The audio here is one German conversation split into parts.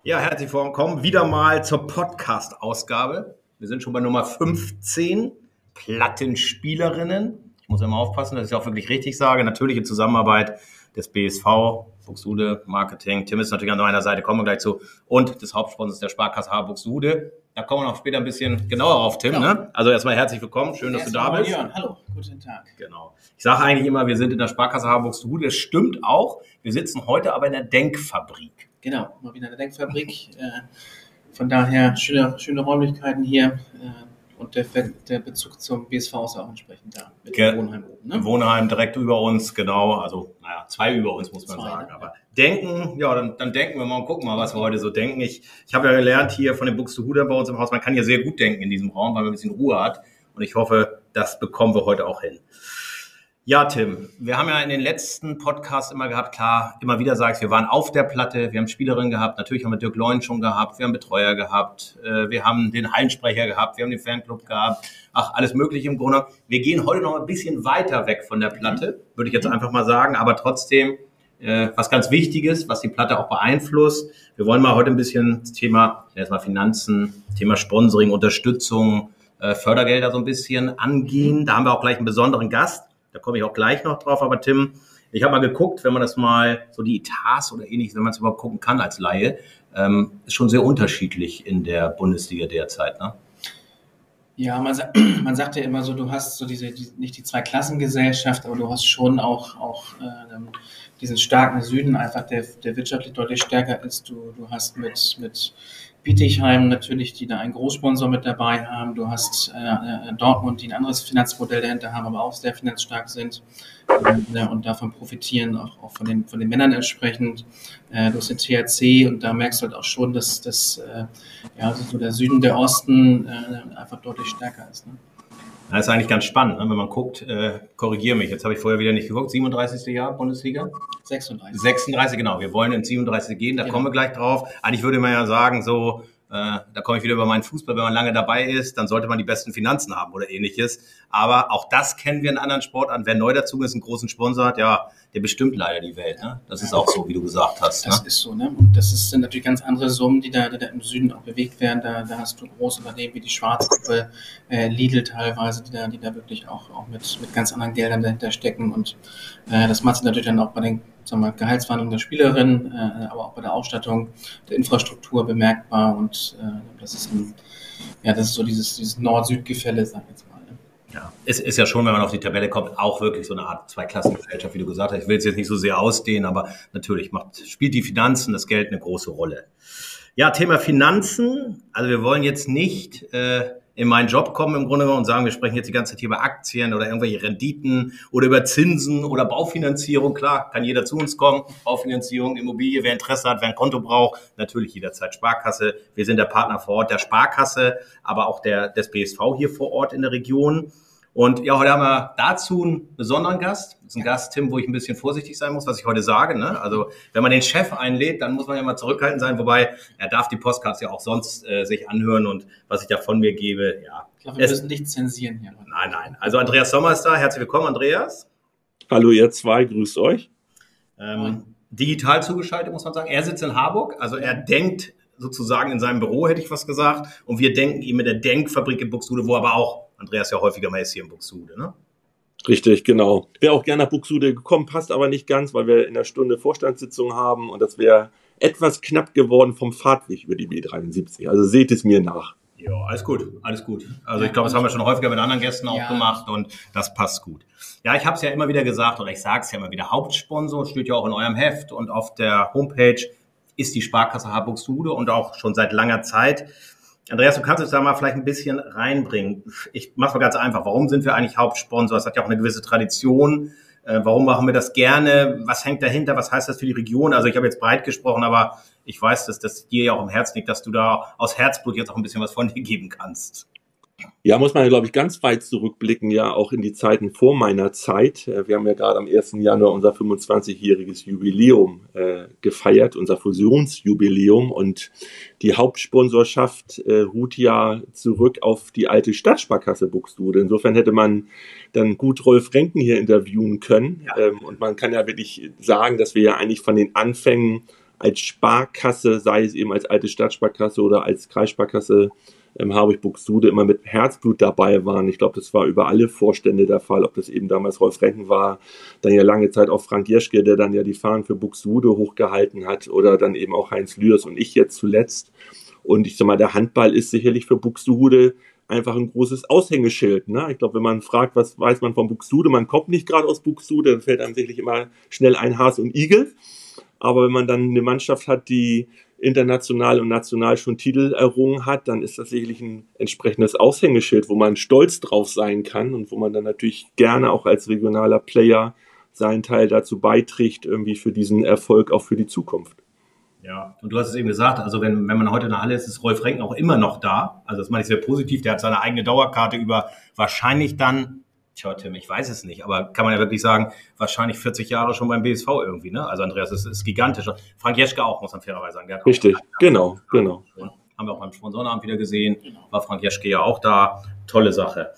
Ja, herzlich willkommen wieder mal zur Podcast-Ausgabe. Wir sind schon bei Nummer 15, Plattenspielerinnen. Ich muss immer aufpassen, dass ich auch wirklich richtig sage. Natürlich in Zusammenarbeit des BSV, Buxtehude Marketing. Tim ist natürlich an meiner Seite, kommen wir gleich zu. Und des Hauptsponsors der Sparkasse Buxtehude. Da kommen wir noch später ein bisschen genauer auf, Tim. Genau. Ne? Also erstmal herzlich willkommen, schön, dass du da bist. Jörn. Hallo, guten Tag. Genau. Ich sage eigentlich immer, wir sind in der Sparkasse Buxtehude. Das stimmt auch. Wir sitzen heute aber in der Denkfabrik. Genau, mal wieder eine Denkfabrik. Von daher schöne Räumlichkeiten hier. Und der Bezug zum BSV ist auch entsprechend da. Mit dem Wohnheim oben. Ne? Wohnheim direkt über uns, genau. Also, zwei über uns, muss man sagen. Aber denken, ja, dann denken wir mal und gucken mal, was wir heute so denken. Ich habe ja gelernt hier von den Buxtehudern bei uns im Haus, man kann ja sehr gut denken in diesem Raum, weil man ein bisschen Ruhe hat. Und ich hoffe, das bekommen wir heute auch hin. Ja, Tim, wir haben ja in den letzten Podcasts immer gehabt, klar, immer wieder sagst, wir waren auf der Platte, wir haben Spielerinnen gehabt, natürlich haben wir Dirk Leun schon gehabt, wir haben Betreuer gehabt, wir haben den Hallensprecher gehabt, wir haben den Fanclub gehabt, alles Mögliche im Grunde. Wir gehen heute noch ein bisschen weiter weg von der Platte, würde ich jetzt einfach mal sagen, aber trotzdem was ganz Wichtiges, was die Platte auch beeinflusst. Wir wollen mal heute ein bisschen das Thema, erstmal Finanzen, Thema Sponsoring, Unterstützung, Fördergelder so ein bisschen angehen. Da haben wir auch gleich einen besonderen Gast. Da komme ich auch gleich noch drauf. Aber Tim, ich habe mal geguckt, wenn man das mal, so die Etats oder ähnliches, wenn man es überhaupt gucken kann als Laie, ist schon sehr unterschiedlich in der Bundesliga derzeit, ne? Ja, man sagt ja immer so, du hast so nicht die Zweiklassengesellschaft, aber du hast schon auch diesen starken Süden, einfach der wirtschaftlich deutlich stärker ist. Du hast mit Bietigheim natürlich, die da einen Großsponsor mit dabei haben. Du hast Dortmund, die ein anderes Finanzmodell dahinter haben, aber auch sehr finanzstark sind und davon profitieren, auch von den Männern entsprechend. Du hast den THC und da merkst du halt auch schon, dass so der Süden, der Osten einfach deutlich stärker ist. Ne? Das ist eigentlich ganz spannend, ne? Wenn man guckt, korrigiere mich, jetzt habe ich vorher wieder nicht geguckt, 37. Jahr Bundesliga? 36. 36, genau, wir wollen in 37 gehen, da kommen wir gleich drauf. Eigentlich würde man ja sagen, so, da komme ich wieder über meinen Fußball, wenn man lange dabei ist, dann sollte man die besten Finanzen haben oder ähnliches. Aber auch das kennen wir in anderen Sportarten. Wer neu dazu ist, einen großen Sponsor hat, ja, der bestimmt leider die Welt. Ne? Das ist auch so, wie du gesagt hast. Das ist so, ne? Und das sind natürlich ganz andere Summen, die da im Süden auch bewegt werden. Da hast du große Unternehmen wie die Schwarzgruppe, Lidl teilweise, die da wirklich auch mit ganz anderen Geldern dahinter stecken. Und das macht sich natürlich dann auch bei den Gehaltsverhandlungen der Spielerinnen, aber auch bei der Ausstattung der Infrastruktur bemerkbar. Und das ist so dieses Nord-Süd-Gefälle, sag ich jetzt mal. Ne? Ja, es ist ja schon, wenn man auf die Tabelle kommt, auch wirklich so eine Art Zweiklassengesellschaft, wie du gesagt hast. Ich will es jetzt nicht so sehr ausdehnen, aber natürlich spielt die Finanzen, das Geld eine große Rolle. Ja, Thema Finanzen. Also wir wollen jetzt nicht in meinen Job kommen im Grunde genommen und sagen, wir sprechen jetzt die ganze Zeit hier über Aktien oder irgendwelche Renditen oder über Zinsen oder Baufinanzierung. Klar, kann jeder zu uns kommen. Baufinanzierung, Immobilie, wer Interesse hat, wer ein Konto braucht, natürlich jederzeit Sparkasse. Wir sind der Partner vor Ort der Sparkasse, aber auch des BSV hier vor Ort in der Region. Und ja, heute haben wir dazu einen besonderen Gast. Das ist ein Gast, Tim, wo ich ein bisschen vorsichtig sein muss, was ich heute sage. Ne? Also wenn man den Chef einlädt, dann muss man ja mal zurückhaltend sein. Wobei, er darf die Podcasts ja auch sonst sich anhören und was ich da von mir gebe, ja. Ich glaube, wir müssen nicht zensieren hier. Nein. Also Andreas Sommer ist da. Herzlich willkommen, Andreas. Hallo ihr zwei, grüßt euch. Digital zugeschaltet, muss man sagen. Er sitzt in Harburg, also er denkt sozusagen in seinem Büro, hätte ich was gesagt. Und wir denken ihm in der Denkfabrik in Buxtehude, wo aber auch Andreas ja häufiger mal ist hier in Buxtehude, ne? Richtig, genau. Wäre auch gerne nach Buxtehude gekommen, passt aber nicht ganz, weil wir in einer Stunde Vorstandssitzung haben und das wäre etwas knapp geworden vom Fahrtweg über die B73. Also seht es mir nach. Ja, alles gut. Also ich glaube, das haben wir schon häufiger mit anderen Gästen auch gemacht und das passt gut. Ja, ich habe es ja immer wieder gesagt oder ich sage es ja immer wieder, Hauptsponsor steht ja auch in eurem Heft und auf der Homepage ist die Sparkasse Buxtehude und auch schon seit langer Zeit. Andreas, du kannst uns da mal vielleicht ein bisschen reinbringen. Ich mache es mal ganz einfach. Warum sind wir eigentlich Hauptsponsor? Es hat ja auch eine gewisse Tradition. Warum machen wir das gerne? Was hängt dahinter? Was heißt das für die Region? Also ich habe jetzt breit gesprochen, aber ich weiß, dass das dir ja auch im Herzen liegt, dass du da aus Herzblut jetzt auch ein bisschen was von dir geben kannst. Ja, muss man ja, glaube ich, ganz weit zurückblicken, ja auch in die Zeiten vor meiner Zeit. Wir haben ja gerade am 1. Januar unser 25-jähriges Jubiläum gefeiert, unser Fusionsjubiläum. Und die Hauptsponsorschaft ruht ja zurück auf die alte Stadtsparkasse Buxtehude. Insofern hätte man dann gut Rolf Renken hier interviewen können. Ja. Und man kann ja wirklich sagen, dass wir ja eigentlich von den Anfängen als Sparkasse, sei es eben als alte Stadtsparkasse oder als Kreissparkasse Harburg-Buxtehude, immer mit Herzblut dabei waren. Ich glaube, das war über alle Vorstände der Fall, ob das eben damals Rolf Renken war, dann ja lange Zeit auch Frank Jeschke, der dann ja die Fahnen für Buxtehude hochgehalten hat, oder dann eben auch Heinz Lührs und ich jetzt zuletzt. Und ich sag mal, der Handball ist sicherlich für Buxtehude einfach ein großes Aushängeschild. Ne? Ich glaube, wenn man fragt, was weiß man von Buxtehude, man kommt nicht gerade aus Buxtehude, dann fällt einem sicherlich immer schnell ein Haas und Igel. Aber wenn man dann eine Mannschaft hat, die international und national schon Titel errungen hat, dann ist das sicherlich ein entsprechendes Aushängeschild, wo man stolz drauf sein kann und wo man dann natürlich gerne auch als regionaler Player seinen Teil dazu beiträgt, irgendwie für diesen Erfolg auch für die Zukunft. Ja, und du hast es eben gesagt, also wenn man heute in der Halle ist Rolf Renken auch immer noch da. Also das meine ich sehr positiv. Der hat seine eigene Dauerkarte über wahrscheinlich dann, Tim, ich weiß es nicht, aber kann man ja wirklich sagen, wahrscheinlich 40 Jahre schon beim BSV irgendwie, ne? Also Andreas, das ist gigantisch. Frank Jeschke auch, muss man fairerweise sagen. Der hat richtig, auch genau. Haben wir auch beim Sponsorenabend wieder gesehen. War Frank Jeschke ja auch da. Tolle Sache.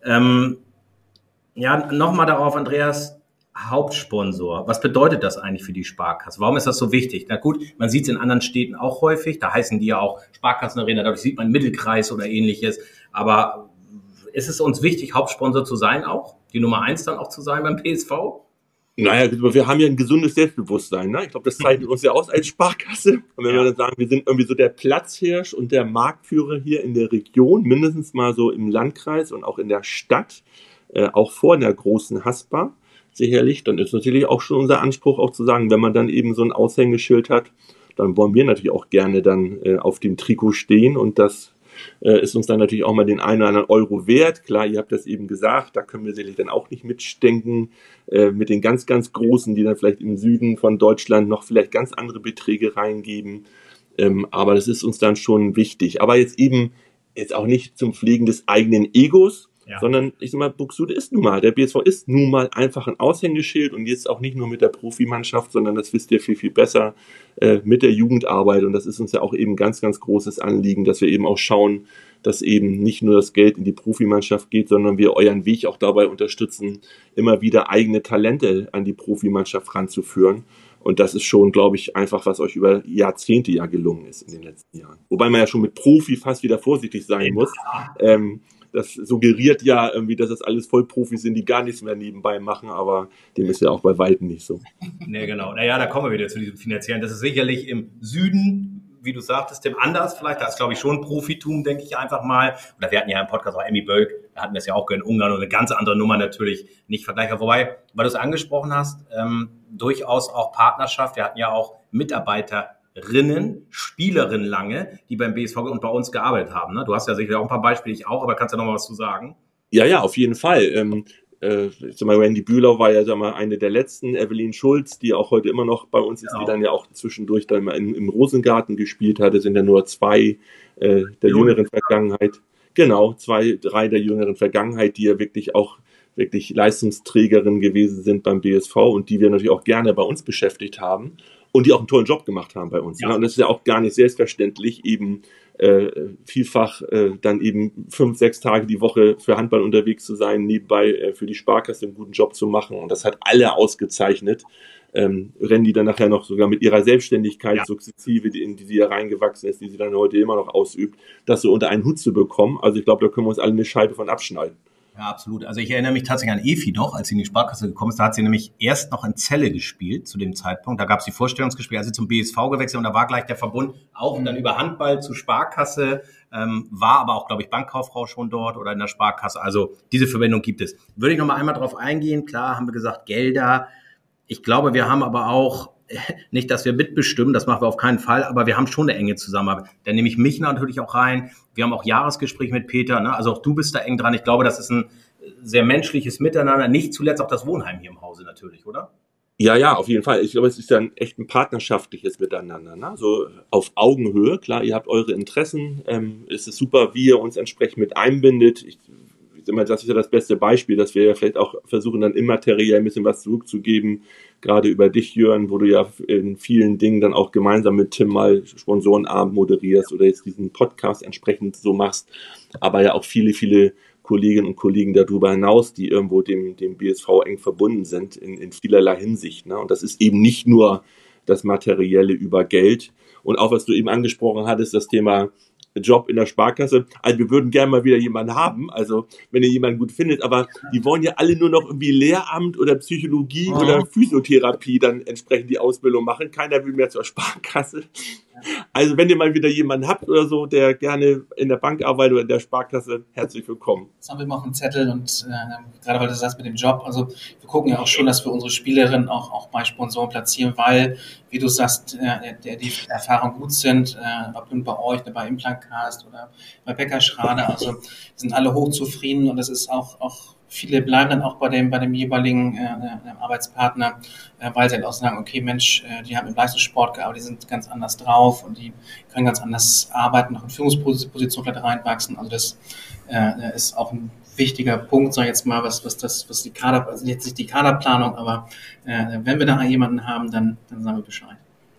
Ja, nochmal darauf, Andreas, Hauptsponsor. Was bedeutet das eigentlich für die Sparkasse? Warum ist das so wichtig? Na gut, man sieht es in anderen Städten auch häufig. Da heißen die ja auch Sparkassenarena. Dadurch sieht man Mittelkreis oder ähnliches. Aber ist es uns wichtig, Hauptsponsor zu sein auch? Die Nummer 1 dann auch zu sein beim PSV? Naja, wir haben ja ein gesundes Selbstbewusstsein. Ne? Ich glaube, das zeichnet uns ja aus als Sparkasse. Und wenn wir dann sagen, wir sind irgendwie so der Platzhirsch und der Marktführer hier in der Region, mindestens mal so im Landkreis und auch in der Stadt, auch vor einer großen Haspa, sicherlich, dann ist natürlich auch schon unser Anspruch auch zu sagen, wenn man dann eben so ein Aushängeschild hat, dann wollen wir natürlich auch gerne dann auf dem Trikot stehen, und das ist uns dann natürlich auch mal den einen oder anderen Euro wert. Klar, ihr habt das eben gesagt, da können wir sicherlich dann auch nicht mitstecken mit den ganz, ganz Großen, die dann vielleicht im Süden von Deutschland noch vielleicht ganz andere Beträge reingeben. Aber das ist uns dann schon wichtig. Aber jetzt auch nicht zum Pflegen des eigenen Egos, sondern ich sag mal, Buxtehude ist nun mal, der BSV ist nun mal einfach ein Aushängeschild, und jetzt auch nicht nur mit der Profimannschaft, sondern das wisst ihr viel, viel besser, mit der Jugendarbeit, und das ist uns ja auch eben ganz, ganz großes Anliegen, dass wir eben auch schauen, dass eben nicht nur das Geld in die Profimannschaft geht, sondern wir euren Weg auch dabei unterstützen, immer wieder eigene Talente an die Profimannschaft ranzuführen. Und das ist schon, glaube ich, einfach, was euch über Jahrzehnte ja gelungen ist in den letzten Jahren. Wobei man ja schon mit Profi fast wieder vorsichtig sein muss. Das suggeriert ja irgendwie, dass das alles Vollprofis sind, die gar nichts mehr nebenbei machen, aber dem ist ja auch bei Weitem nicht so. Nee, genau. Naja, da kommen wir wieder zu diesem Finanziellen. Das ist sicherlich im Süden, wie du sagtest, Tim, anders vielleicht. Da ist, glaube ich, schon Profitum, denke ich einfach mal. Oder wir hatten ja im Podcast auch Emmy Bölk, da hatten wir es ja auch in Ungarn, und eine ganz andere Nummer natürlich nicht vergleichbar. Wobei, weil du es angesprochen hast, durchaus auch Partnerschaft. Wir hatten ja auch Mitarbeiterinnen, Spielerinnen lange, die beim BSV und bei uns gearbeitet haben. Ne? Du hast ja sicher auch ein paar Beispiele, ich auch, aber kannst du noch mal was zu sagen? Ja, auf jeden Fall. Ich sag mal, Randy Bühler war ja, sag mal, eine der letzten, Evelyn Schulz, die auch heute immer noch bei uns ist, die dann ja auch zwischendurch dann mal im Rosengarten gespielt hat. Es sind ja nur 2 der jüngeren Vergangenheit. Genau, 2, 3 der jüngeren Vergangenheit, die ja wirklich Leistungsträgerinnen gewesen sind beim BSV und die wir natürlich auch gerne bei uns beschäftigt haben und die auch einen tollen Job gemacht haben bei uns. Ja. Und das ist ja auch gar nicht selbstverständlich, eben vielfach dann eben 5, 6 Tage die Woche für Handball unterwegs zu sein, nebenbei für die Sparkasse einen guten Job zu machen. Und das hat alle ausgezeichnet. Rennen die dann nachher noch sogar mit ihrer Selbstständigkeit sukzessive, in die sie ja reingewachsen ist, die sie dann heute immer noch ausübt, das so unter einen Hut zu bekommen. Also ich glaube, da können wir uns alle eine Scheibe von abschneiden. Ja, absolut. Also ich erinnere mich tatsächlich an Efi noch, als sie in die Sparkasse gekommen ist. Da hat sie nämlich erst noch in Celle gespielt zu dem Zeitpunkt. Da gab es die Vorstellungsgespräche, als sie zum BSV gewechselt, und da war gleich der Verbund auch dann über Handball zu Sparkasse, war aber auch, glaube ich, Bankkauffrau schon dort oder in der Sparkasse. Also diese Verbindung gibt es. Würde ich noch mal einmal drauf eingehen. Klar, haben wir gesagt, Gelder. Ich glaube, wir haben aber auch, nicht, dass wir mitbestimmen, das machen wir auf keinen Fall, aber wir haben schon eine enge Zusammenarbeit. Da nehme ich mich natürlich auch rein. Wir haben auch Jahresgespräch mit Peter, ne? Also auch du bist da eng dran. Ich glaube, das ist ein sehr menschliches Miteinander. Nicht zuletzt auch das Wohnheim hier im Hause natürlich, oder? Ja, auf jeden Fall. Ich glaube, es ist dann echt ein partnerschaftliches Miteinander, ne? So auf Augenhöhe. Klar, ihr habt eure Interessen. Es ist super, wie ihr uns entsprechend mit einbindet. Das ist ja das beste Beispiel, dass wir ja vielleicht auch versuchen, dann immateriell ein bisschen was zurückzugeben, gerade über dich, Jörn, wo du ja in vielen Dingen dann auch gemeinsam mit Tim mal Sponsorenabend moderierst oder jetzt diesen Podcast entsprechend so machst, aber ja auch viele, viele Kolleginnen und Kollegen darüber hinaus, die irgendwo dem BSV eng verbunden sind in vielerlei Hinsicht. Ne? Und das ist eben nicht nur das Materielle über Geld. Und auch, was du eben angesprochen hattest, das Thema Job in der Sparkasse. Also wir würden gerne mal wieder jemanden haben, also wenn ihr jemanden gut findet, aber die wollen ja alle nur noch irgendwie Lehramt oder Psychologie oder Physiotherapie dann entsprechend die Ausbildung machen. Keiner will mehr zur Sparkasse. Also wenn ihr mal wieder jemanden habt oder so, der gerne in der Bank arbeitet oder in der Sparkasse, herzlich willkommen. Das haben wir immer auf dem Zettel und gerade weil du sagst mit dem Job, also wir gucken ja auch schon, dass wir unsere Spielerinnen auch bei Sponsoren platzieren, weil, wie du sagst, die Erfahrungen gut sind, ob nun bei euch, bei Implantcast oder bei Becker Schrader, also sind alle hochzufrieden und das ist auch viele bleiben dann auch bei dem jeweiligen Arbeitspartner, weil sie halt auch sagen, okay, Mensch, die haben im Leistungssport gearbeitet, die sind ganz anders drauf und die können ganz anders arbeiten, noch in Führungspositionen vielleicht reinwachsen. Also das ist auch ein wichtiger Punkt, sag ich jetzt mal, was die Kader, also jetzt nicht die Kaderplanung, aber wenn wir da jemanden haben, dann sagen wir Bescheid.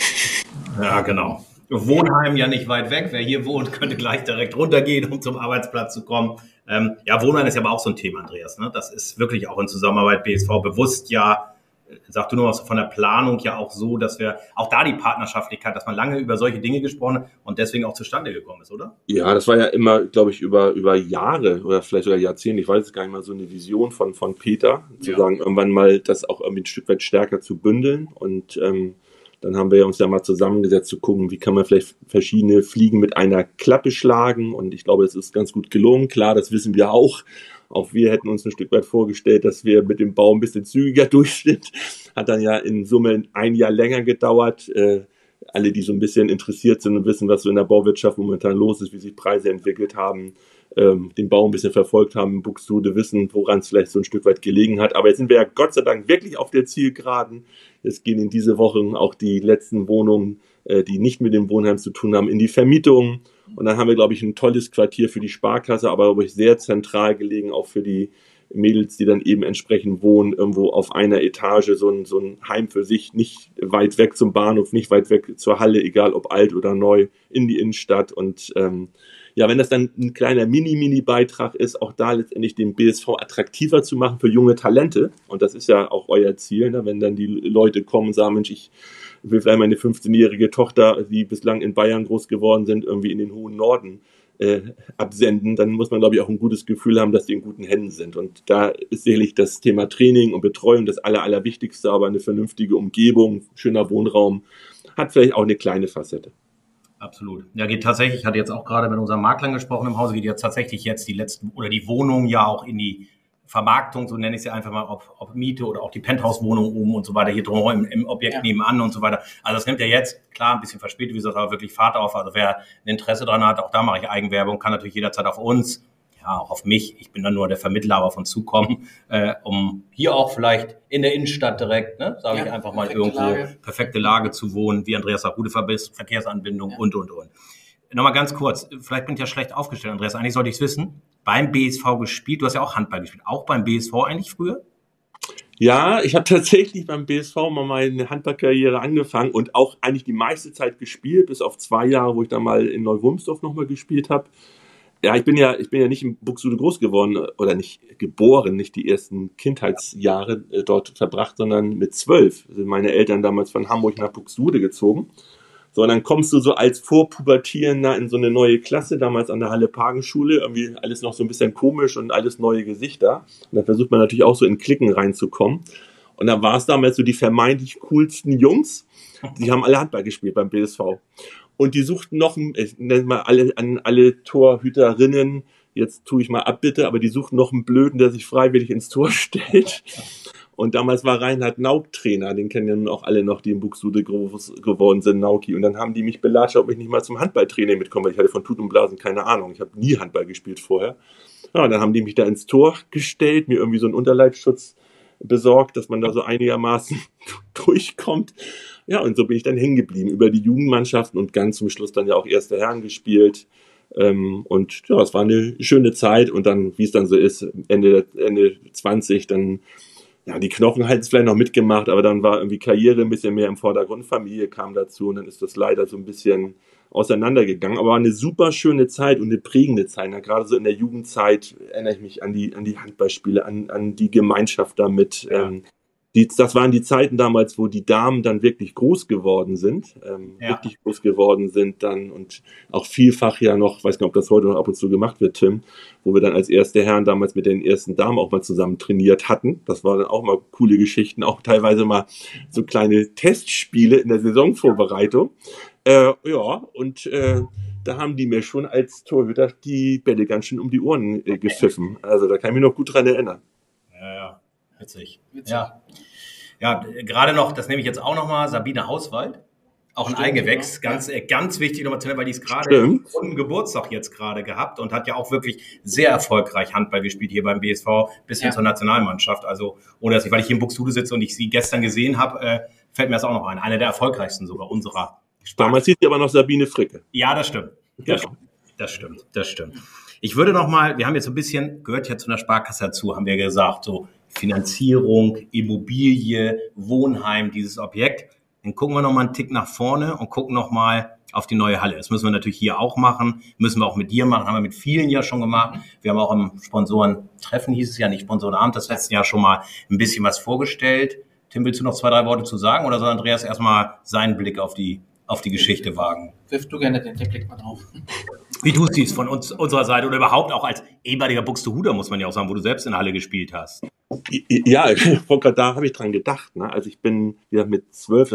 Ja, genau. Wohnheim ja nicht weit weg. Wer hier wohnt, könnte gleich direkt runtergehen, um zum Arbeitsplatz zu kommen. Ja, Wohnheim ist ja aber auch so ein Thema, Andreas. Ne? Das ist wirklich auch in Zusammenarbeit BSV bewusst ja, sag du nur was von der Planung ja auch so, dass wir auch da die Partnerschaftlichkeit, dass man lange über solche Dinge gesprochen hat und deswegen auch zustande gekommen ist, oder? Ja, das war ja immer, glaube ich, über Jahre oder vielleicht sogar Jahrzehnte, ich weiß es gar nicht mal, so eine Vision von Peter, zu sagen, irgendwann mal das auch irgendwie ein Stück weit stärker zu bündeln und dann haben wir uns ja mal zusammengesetzt zu gucken, wie kann man vielleicht verschiedene Fliegen mit einer Klappe schlagen. Und ich glaube, das ist ganz gut gelungen. Klar, das wissen wir auch. Auch wir hätten uns ein Stück weit vorgestellt, dass wir mit dem Bau ein bisschen zügiger durch sind. Hat dann ja in Summe ein Jahr länger gedauert. Alle, die so ein bisschen interessiert sind und wissen, was so in der Bauwirtschaft momentan los ist, wie sich Preise entwickelt haben, den Bau ein bisschen verfolgt haben, Buxtehude wissen, woran es vielleicht so ein Stück weit gelegen hat. Aber jetzt sind wir ja Gott sei Dank wirklich auf der Zielgeraden. Jetzt gehen in diese Woche auch die letzten Wohnungen, die nicht mit dem Wohnheim zu tun haben, in die Vermietung. Und dann haben wir, glaube ich, ein tolles Quartier für die Sparkasse, aber, glaube ich, sehr zentral gelegen, auch für die Mädels, die dann eben entsprechend wohnen, irgendwo auf einer Etage, so ein Heim für sich, nicht weit weg zum Bahnhof, nicht weit weg zur Halle, egal ob alt oder neu, in die Innenstadt. Und ja, wenn das dann ein kleiner Mini-Beitrag ist, auch da letztendlich den BSV attraktiver zu machen für junge Talente, und das ist ja auch euer Ziel, ne? Wenn dann die Leute kommen und sagen, Mensch, ich will vielleicht meine 15-jährige Tochter, die bislang in Bayern groß geworden sind, irgendwie in den hohen Norden absenden, dann muss man, glaube ich, auch ein gutes Gefühl haben, dass die in guten Händen sind. Und da ist sicherlich das Thema Training und Betreuung das Allerwichtigste, aber eine vernünftige Umgebung, schöner Wohnraum, hat vielleicht auch eine kleine Facette. Absolut. Ja, geht tatsächlich, ich hatte jetzt auch gerade mit unseren Maklern gesprochen im Hause, geht ja tatsächlich jetzt die letzten oder die Wohnungen ja auch in die Vermarktung, so nenne ich sie einfach mal, ob Miete oder auch die Penthouse-Wohnung oben und so weiter, hier drumherum im Objekt nebenan und so weiter. Also das nimmt ja jetzt, klar, ein bisschen verspätet, wie gesagt, aber wirklich Fahrt auf. Also wer ein Interesse dran hat, auch da mache ich Eigenwerbung, kann natürlich jederzeit auf uns, ja, auch auf mich, ich bin dann nur der Vermittler, aber von zukommen, um hier auch vielleicht in der Innenstadt direkt, ne, sage ich einfach mal, irgendwo perfekte Lage zu wohnen, wie Andreas sagt, gute Verkehrsanbindung und. Nochmal ganz kurz, vielleicht bin ich ja schlecht aufgestellt, Andreas, eigentlich sollte ich es wissen, beim BSV gespielt, du hast ja auch Handball gespielt, auch beim BSV eigentlich früher? Ja, ich habe tatsächlich beim BSV mal meine Handballkarriere angefangen und auch eigentlich die meiste Zeit gespielt, bis auf 2 Jahre, wo ich dann mal in Neuwurmsdorf nochmal gespielt habe. Ja, ich bin ja nicht in Buxtehude groß geworden oder nicht geboren, nicht die ersten Kindheitsjahre dort verbracht, sondern mit 12 sind meine Eltern damals von Hamburg nach Buxtehude gezogen. So, und dann kommst du so als Vorpubertierender in so eine neue Klasse, damals an der Halle-Pagen-Schule, irgendwie alles noch so ein bisschen komisch und alles neue Gesichter. Und dann versucht man natürlich auch so in Klicken reinzukommen. Und dann war es damals so die vermeintlich coolsten Jungs, die haben alle Handball gespielt beim BSV. Und die suchten noch, ich nenne mal alle Torhüterinnen, jetzt tue ich mal Abbitte, aber die suchten noch einen Blöden, der sich freiwillig ins Tor stellt. Und damals war Reinhard Nauk Trainer, den kennen ja nun auch alle noch, die in Buxtehude groß geworden sind, Nauki. Und dann haben die mich belatscht, ob ich nicht mal zum Handballtraining mitkomme, weil ich hatte von Tut und Blasen keine Ahnung. Ich habe nie Handball gespielt vorher. Ja, und dann haben die mich da ins Tor gestellt, mir irgendwie so einen Unterleibsschutz besorgt, dass man da so einigermaßen durchkommt. Ja, und so bin ich dann hängen geblieben über die Jugendmannschaften und ganz zum Schluss dann ja auch erste Herren gespielt. Und ja, es war eine schöne Zeit. Und dann, wie es dann so ist, Ende 20, dann ja, die Knochen halten es vielleicht noch mitgemacht, aber dann war irgendwie Karriere ein bisschen mehr im Vordergrund, Familie kam dazu und dann ist das leider so ein bisschen auseinandergegangen. Aber war eine super schöne Zeit und eine prägende Zeit. Ja, gerade so in der Jugendzeit erinnere ich mich an die Handballspiele, an die Gemeinschaft damit. Das waren die Zeiten damals, wo die Damen dann wirklich groß geworden sind, wirklich groß geworden sind dann und auch vielfach ja noch, weiß gar nicht, ob das heute noch ab und zu gemacht wird, Tim, wo wir dann als erste Herren damals mit den ersten Damen auch mal zusammen trainiert hatten. Das waren dann auch mal coole Geschichten, auch teilweise mal so kleine Testspiele in der Saisonvorbereitung. Da haben die mir schon als Torhüter die Bälle ganz schön um die Ohren gepfiffen. Also da kann ich mich noch gut dran erinnern. Ja. Witzig. Ja, gerade noch, das nehme ich jetzt auch nochmal, Sabine Hauswald, auch ein Eigengewächs, ganz wichtig nochmal zu nennen, weil die ist gerade einen Geburtstag jetzt gerade gehabt und hat ja auch wirklich sehr erfolgreich Handball gespielt hier beim BSV bis hin zur Nationalmannschaft. Also, ohne dass weil ich hier in Buxtehude sitze und ich sie gestern gesehen habe, fällt mir das auch noch ein. Eine der erfolgreichsten sogar unserer Sparkasse. Damals hieß sie aber noch Sabine Fricke. Ja, das stimmt. Das stimmt. Ich würde nochmal, wir haben jetzt so ein bisschen, gehört ja zu einer Sparkasse dazu, haben wir gesagt, so Finanzierung, Immobilie, Wohnheim, dieses Objekt. Dann gucken wir nochmal einen Tick nach vorne und gucken nochmal auf die neue Halle. Das müssen wir natürlich hier auch machen, müssen wir auch mit dir machen, haben wir mit vielen ja schon gemacht. Wir haben auch im Sponsorentreffen, hieß es ja nicht, Sponsorenabend, das letzte Jahr schon mal ein bisschen was vorgestellt. Tim, willst du noch 2, 3 Worte zu sagen oder soll Andreas erstmal seinen Blick auf die Geschichte wagen? Wirf du gerne den Blick mal drauf. Wie du es siehst von unserer Seite oder überhaupt auch als ehemaliger Buxtehuder, muss man ja auch sagen, wo du selbst in der Halle gespielt hast. Ja, da habe ich dran gedacht. Ne? Also ich bin wieder mit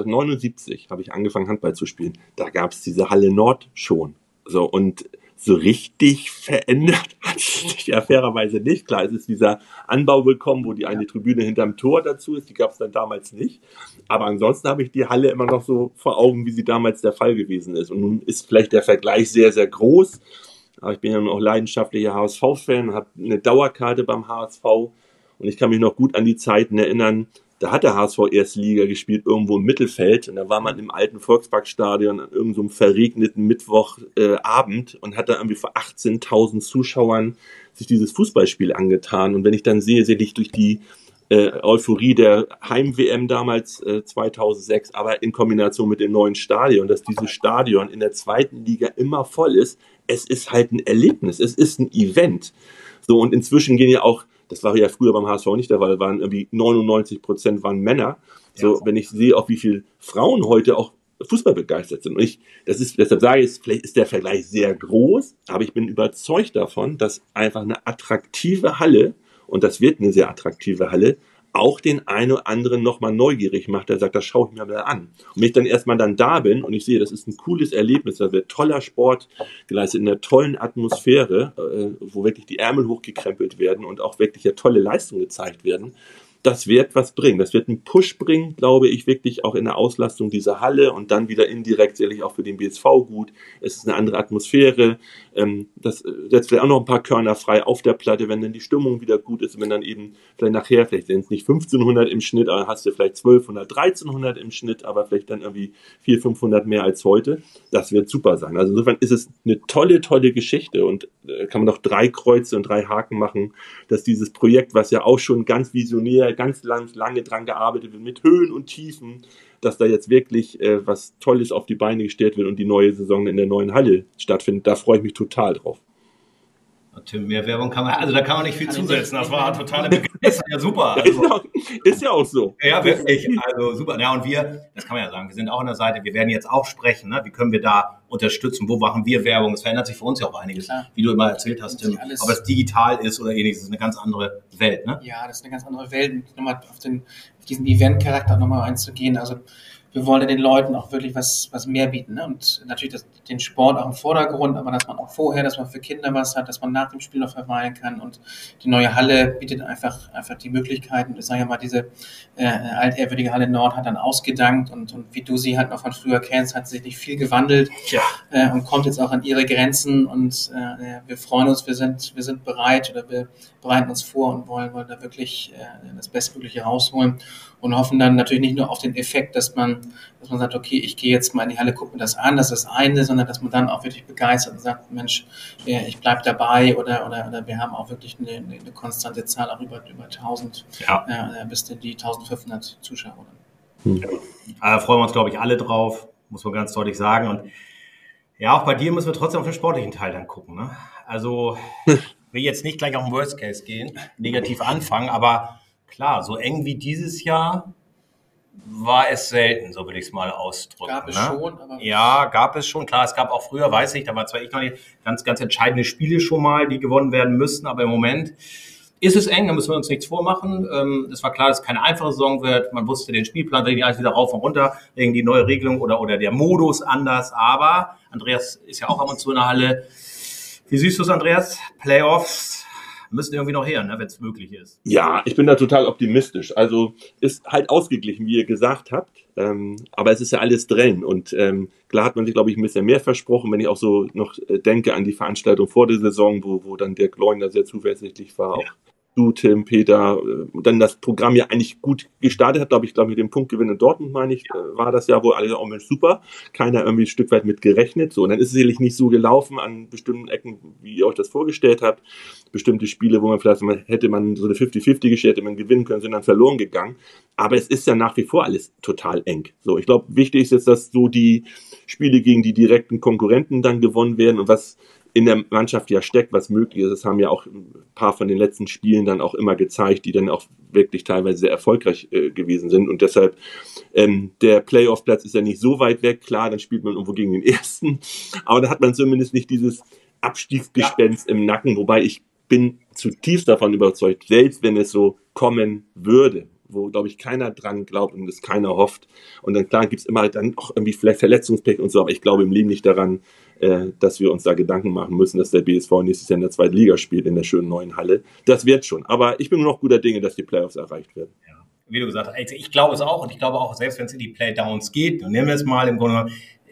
79 habe ich angefangen Handball zu spielen. Da gab es diese Halle Nord schon. So, und so richtig verändert hat sich ja fairerweise nicht. Klar, es ist dieser Anbau willkommen, wo die eine Tribüne hinterm Tor dazu ist. Die gab es dann damals nicht. Aber ansonsten habe ich die Halle immer noch so vor Augen, wie sie damals der Fall gewesen ist. Und nun ist vielleicht der Vergleich sehr, sehr groß. Aber ich bin ja auch leidenschaftlicher HSV-Fan, habe eine Dauerkarte beim HSV. Und ich kann mich noch gut an die Zeiten erinnern, da hat der HSV erste Liga gespielt, irgendwo im Mittelfeld. Und da war man im alten Volksparkstadion an irgendeinem verregneten Mittwochabend und hat da irgendwie vor 18.000 Zuschauern sich dieses Fußballspiel angetan. Und wenn ich dann sehe ich durch die Euphorie der Heim-WM damals 2006, aber in Kombination mit dem neuen Stadion, dass dieses Stadion in der zweiten Liga immer voll ist, es ist halt ein Erlebnis, es ist ein Event. So, und inzwischen gehen ja auch, das war ja früher beim HSV nicht der Fall, waren irgendwie 99% waren Männer. So, wenn ich sehe, auch wie viele Frauen heute auch Fußball begeistert sind. Und deshalb sage ich, vielleicht ist der Vergleich sehr groß, aber ich bin überzeugt davon, dass einfach eine attraktive Halle, und das wird eine sehr attraktive Halle, auch den einen oder anderen nochmal neugierig macht, der sagt, das schaue ich mir mal an. Und wenn ich dann erstmal dann da bin und ich sehe, das ist ein cooles Erlebnis, da wird toller Sport geleistet, in einer tollen Atmosphäre, wo wirklich die Ärmel hochgekrempelt werden und auch wirklich ja tolle Leistungen gezeigt werden, das wird was bringen. Das wird einen Push bringen, glaube ich, wirklich auch in der Auslastung dieser Halle und dann wieder indirekt sicherlich auch für den BSV gut. Es ist eine andere Atmosphäre. Das setzt vielleicht auch noch ein paar Körner frei auf der Platte, wenn dann die Stimmung wieder gut ist, wenn dann eben vielleicht nachher, vielleicht sind es nicht 1500 im Schnitt, aber hast du vielleicht 1200, 1300 im Schnitt, aber vielleicht dann irgendwie 400, 500 mehr als heute. Das wird super sein. Also insofern ist es eine tolle, tolle Geschichte und kann man noch 3 Kreuze und 3 Haken machen, dass dieses Projekt, was ja auch schon ganz visionär, ganz lange dran gearbeitet wird, mit Höhen und Tiefen, dass da jetzt wirklich was Tolles auf die Beine gestellt wird und die neue Saison in der neuen Halle stattfindet. Da freue ich mich total drauf. Tim, mehr Werbung kann man, also da kann man nicht viel zusetzen. Das war totale Begeisterung. Ja, super. Also, ist ja auch so. Ja, wirklich. Also super. Ja, und wir, das kann man ja sagen, wir sind auch an der Seite, wir werden jetzt auch sprechen, ne? Wie können wir da unterstützen? Wo machen wir Werbung? Es verändert sich für uns ja auch einiges. Klar. Wie du immer erzählt hast, Tim. Ob es digital ist oder ähnliches, ist eine ganz andere Welt, ne? Ja, das ist eine ganz andere Welt. Und nochmal auf diesen Event-Charakter nochmal einzugehen. Also, wir wollen ja den Leuten auch wirklich was mehr bieten, ne? Und natürlich den Sport auch im Vordergrund, aber dass man auch vorher, dass man für Kinder was hat, dass man nach dem Spiel noch verweilen kann und die neue Halle bietet einfach die Möglichkeiten. Ich sage ja mal, diese altehrwürdige Halle Nord hat dann ausgedankt und wie du sie halt noch von früher kennst, hat sich nicht viel gewandelt und kommt jetzt auch an ihre Grenzen und wir freuen uns, wir sind bereit oder wir bereiten uns vor und wollen da wirklich das Bestmögliche rausholen und hoffen dann natürlich nicht nur auf den Effekt, dass man sagt, okay, ich gehe jetzt mal in die Halle, gucke mir das an, das ist das eine, sondern dass man dann auch wirklich begeistert und sagt, Mensch, ich bleibe dabei oder wir haben auch wirklich eine konstante Zahl, auch über 1000 bis die 1500 Zuschauer. Da freuen wir uns, glaube ich, alle drauf, muss man ganz deutlich sagen. Und ja, auch bei dir müssen wir trotzdem auf den sportlichen Teil dann gucken, ne? Also, will jetzt nicht gleich auf den Worst Case gehen, negativ anfangen, aber klar, so eng wie dieses Jahr war es selten, so würde ich es mal ausdrücken. Gab es schon, aber... Ja, gab es schon. Klar, es gab auch früher, weiß ich, da war zwar ich noch nicht ganz, ganz entscheidende Spiele schon mal, die gewonnen werden müssten, aber im Moment ist es eng, da müssen wir uns nichts vormachen. Es war klar, dass es keine einfache Saison wird. Man wusste den Spielplan, da ging alles wieder rauf und runter, wegen die neue Regelung oder der Modus anders. Aber Andreas ist ja auch ab und zu in der Halle. Wie siehst du es, Andreas? Playoffs müssen irgendwie noch her, ne, wenn es möglich ist. Ja, ich bin da total optimistisch. Also ist halt ausgeglichen, wie ihr gesagt habt. Aber es ist ja alles drin. Und klar hat man sich, glaube ich, ein bisschen mehr versprochen, wenn ich auch so noch denke an die Veranstaltung vor der Saison, wo dann Dirk Leugner sehr zuversichtlich war. Auch du, Tim, Peter, dann das Programm ja eigentlich gut gestartet hat, glaube ich, mit dem Punktgewinn in Dortmund, meine ich, war das ja, wo alle sagen, oh Mensch, super, keiner irgendwie ein Stück weit mit gerechnet. So, und dann ist es sicherlich nicht so gelaufen an bestimmten Ecken, wie ihr euch das vorgestellt habt. Bestimmte Spiele, wo man vielleicht hätte man so eine 50-50-Geschichte, hätte man gewinnen können, sind dann verloren gegangen. Aber es ist ja nach wie vor alles total eng. So, ich glaube, wichtig ist jetzt, dass so die Spiele gegen die direkten Konkurrenten dann gewonnen werden und was in der Mannschaft ja steckt, was möglich ist. Das haben ja auch ein paar von den letzten Spielen dann auch immer gezeigt, die dann auch wirklich teilweise sehr erfolgreich gewesen sind. Und deshalb, der Playoff-Platz ist ja nicht so weit weg. Klar, dann spielt man irgendwo gegen den Ersten. Aber da hat man zumindest nicht dieses Abstiegsgespenst im Nacken. Wobei ich bin zutiefst davon überzeugt, selbst wenn es so kommen würde, wo, glaube ich, keiner dran glaubt und es keiner hofft. Und dann, klar, gibt's immer dann auch irgendwie vielleicht Verletzungspech und so, aber ich glaube im Leben nicht daran, dass wir uns da Gedanken machen müssen, dass der BSV nächstes Jahr in der zweiten Liga spielt, in der schönen neuen Halle. Das wird schon. Aber ich bin nur noch guter Dinge, dass die Playoffs erreicht werden. Ja. Wie du gesagt hast, ich glaube es auch und ich glaube auch, selbst wenn es in die Playdowns geht, dann nehmen wir es mal, im Grunde genommen,